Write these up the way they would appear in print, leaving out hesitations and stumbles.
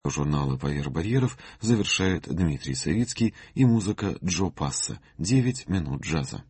Журнала «Поверх барьеров» завершает Дмитрий Савицкий и музыка Джо Пасса «9 минут джаза».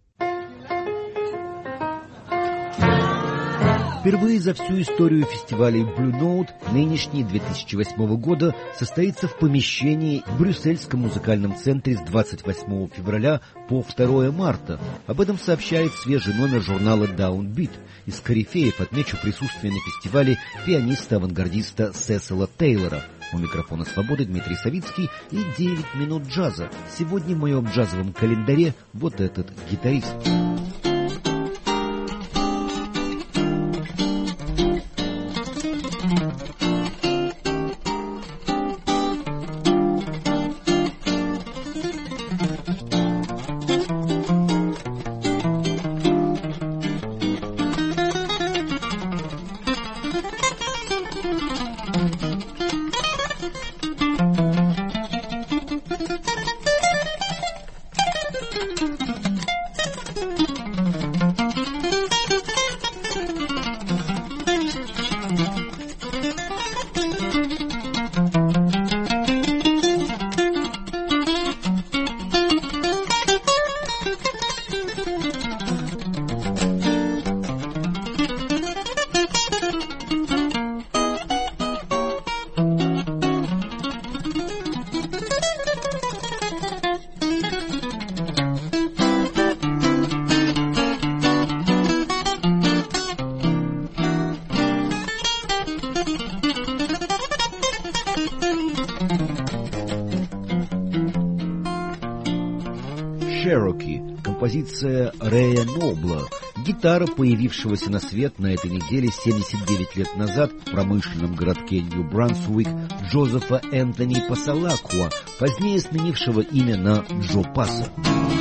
Впервые за всю историю фестивалей Blue Note нынешний 2008 года состоится в помещении в Брюссельском музыкальном центре с 28 февраля по 2 марта. Об этом сообщает свежий номер журнала Downbeat. Из корифеев отмечу присутствие на фестивале пианиста-авангардиста Сесила Тейлора. У микрофона «Свободы» Дмитрий Савицкий и 9 минут джаза. Сегодня в моем джазовом календаре вот этот гитарист. Cherokee, композиция Рэя Нобла, гитара, появившегося на свет на этой неделе 79 лет назад в промышленном городке Нью-Брансуик Джозефа Энтони Пасалакуа, позднее сменившего имя на Джо Пасса.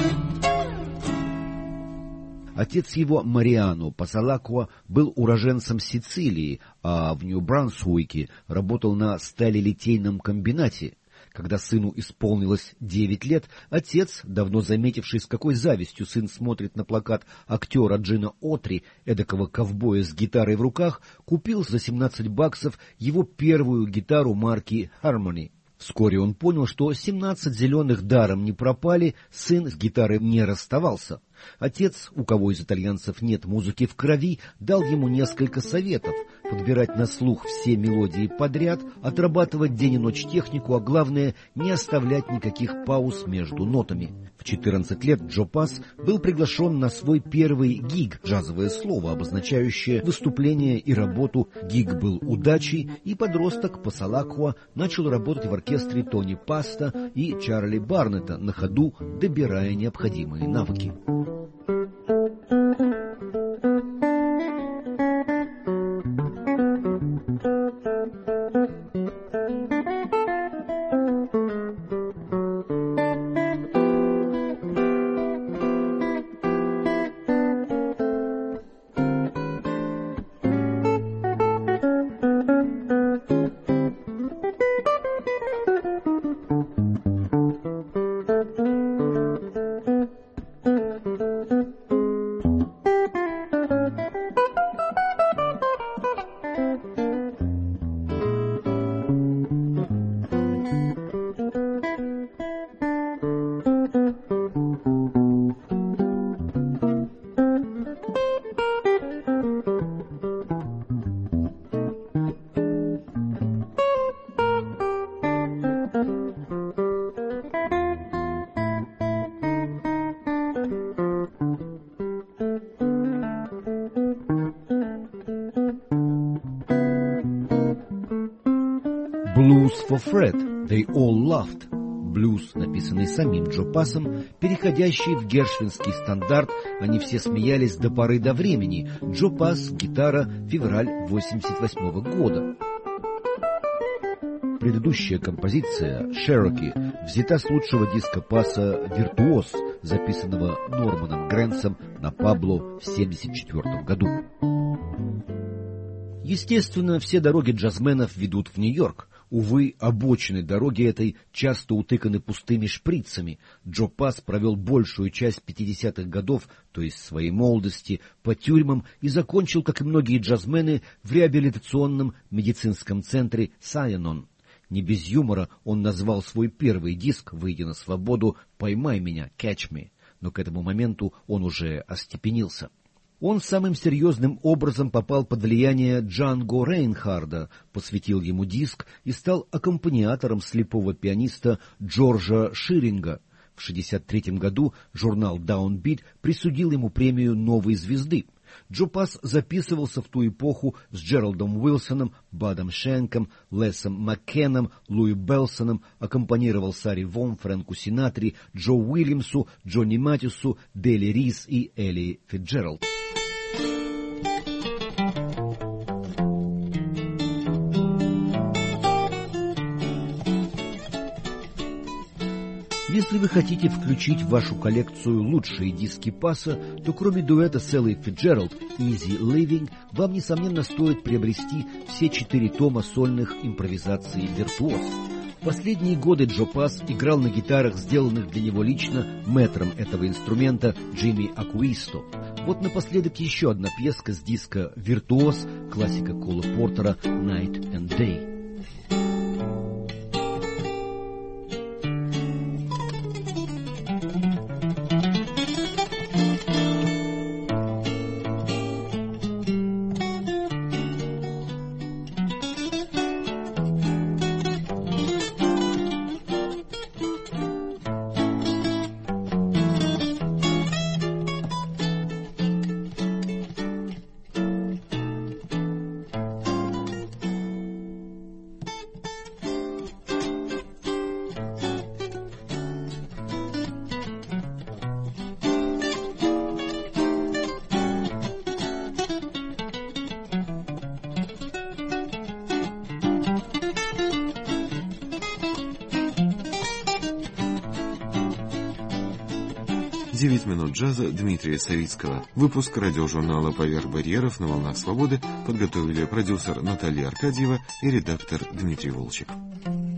Отец его, Мариано Пасалакуа, был уроженцем Сицилии, а в Нью-Брансуике работал на сталелитейном комбинате. Когда сыну исполнилось 9 лет, отец, давно заметивший, с какой завистью сын смотрит на плакат актера Джина Отри, эдакого ковбоя с гитарой в руках, купил за $17 его первую гитару марки Harmony. Вскоре он понял, что 17 зеленых даром не пропали, сын с гитарой не расставался. Отец, у кого из итальянцев нет музыки в крови, дал ему несколько советов: подбирать на слух все мелодии подряд, отрабатывать день и ночь технику, а главное, не оставлять никаких пауз между нотами. В 14 лет Джо Пасс был приглашен на свой первый гиг, джазовое слово, обозначающее выступление и работу. Гиг был удачей, и подросток Пасалакуа начал работать в оркестре Тони Паста и Чарли Барнетта, на ходу добирая необходимые навыки. Blues for Fred, They All Laughed. Блюз, написанный самим Джо Пассом, переходящий в гершвинский стандарт «Они все смеялись до поры до времени». Джо Пасс, гитара, февраль 1988 года. Предыдущая композиция «Cherokee» взята с лучшего диска Пасса «Виртуоз», записанного Норманом Грэнсом на Пабло в 1974 году. Естественно, все дороги джазменов ведут в Нью-Йорк. Увы, обочины дороги этой часто утыканы пустыми шприцами. Джо Пасс провел большую часть 50-х годов, то есть своей молодости, по тюрьмам и закончил, как и многие джазмены, в реабилитационном медицинском центре Сайенон. Не без юмора он назвал свой первый диск, выйдя на свободу, «Поймай меня, Catch Me», но к этому моменту он уже остепенился. Он самым серьезным образом попал под влияние Джанго Рейнхарда, посвятил ему диск и стал аккомпаниатором слепого пианиста Джорджа Ширинга. В 1963 году журнал Downbeat присудил ему премию «Новой звезды». Джо Пасс записывался в ту эпоху с Джеральдом Уилсоном, Бадом Шенком, Лесом Маккеном, Луи Белсоном, аккомпанировал Саре Вон, Фрэнку Синатри, Джо Уильямсу, Джонни Матису, Дели Рис и Элли Фитджеральд. Если вы хотите включить в вашу коллекцию лучшие диски Пасса, то кроме дуэта с Элли Фитджеральд «Easy Living» вам, несомненно, стоит приобрести все 4 тома сольных импровизаций «Виртуоз». В последние годы Джо Пасс играл на гитарах, сделанных для него лично мэтром этого инструмента Джимми Акуисто. Вот напоследок еще одна пьеска с диска «Виртуоз», классика Кола Портера «Night and Day». «9 минут джаза» Дмитрия Савицкого. Выпуск радиожурнала «Поверх барьеров» на волнах свободы подготовили продюсер Наталья Аркадьева и редактор Дмитрий Волчек.